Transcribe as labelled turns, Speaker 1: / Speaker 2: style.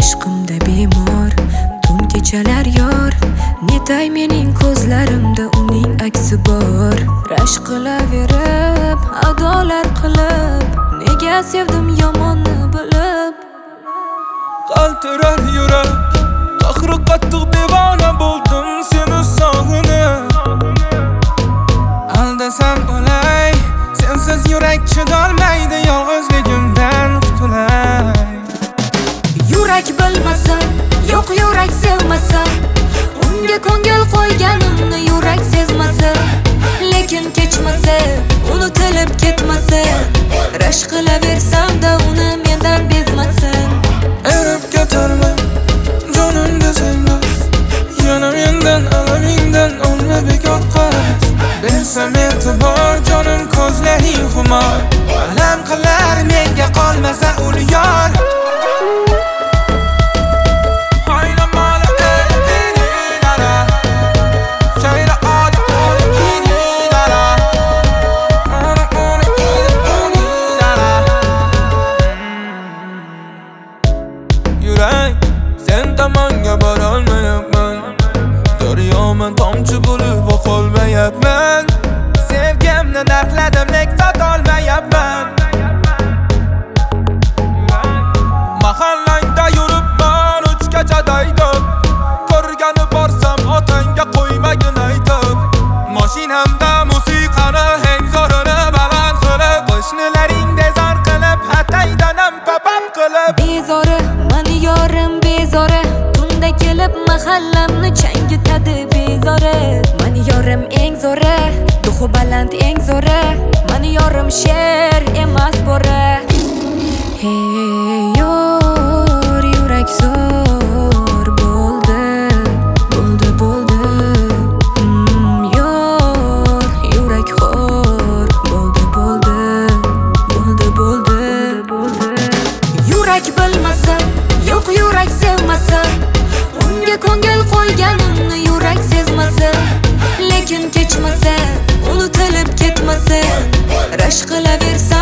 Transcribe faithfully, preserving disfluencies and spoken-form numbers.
Speaker 1: ishqimda bemor tun kechalar yor, netay mening ko'zlarimda uning aksi bor. Rashk qilaverib, adolar qilib, nega sevdim yomonni bilib.
Speaker 2: Qaltirar yurak, qahri qattiq devona bo'ldim seni sog'inib. Aldasam o'lay, sensiz yurak chidolmaydi, yolg'izligimdan qutulay.
Speaker 1: Yurak bilmasa, yo'q yurak sevmasa, unga ko'ngil qo'yganimni yurak sezmasa, lekin kechmasa, unutilib ketmasa, rashk qilaversam-da uni mendan bezmasin.
Speaker 2: Erib ketarman jonim desangmas, yana mendan alamingdan olma bekor qarash. Bersam e'tibor jonim ko'zlaring xumor, alam qilar menga qolmasa uni yor. Yurak, sen tomonga borolmayapman, daryoman tomchi bo'lib oqolmayapman. Sevgimni narxladim, lek sotolmayapman. Mahallangda yuribman uchgacha daydib, ko'rgani borsam otangga qo'ymagin aytib. Mashinamda musiqani heng zo'rini baland qilib, qo'shnilaring bezor qilib, hataydanam papam qilib.
Speaker 1: Bezori mani yorim bezori, tunda kelib mahallamni changitadi bezori. Mani yorim eng zo'ri, duxu baland eng zo'ri, mani yorim sher emas bora. Hey yor, yurak zo'r bo'ldi, bo'ldi bo'ldi. Hmm, yor, yurak xor bo'ldi bo'ldi, bo'ldi bo'ldi bo'ldi. Yurak bilmasa, yo'q yurak sevmasa, unga ko'ngil qo'yganimni yurak sezmasa, lekin kechmasa, unutilib ketmasa, rashk qilaversa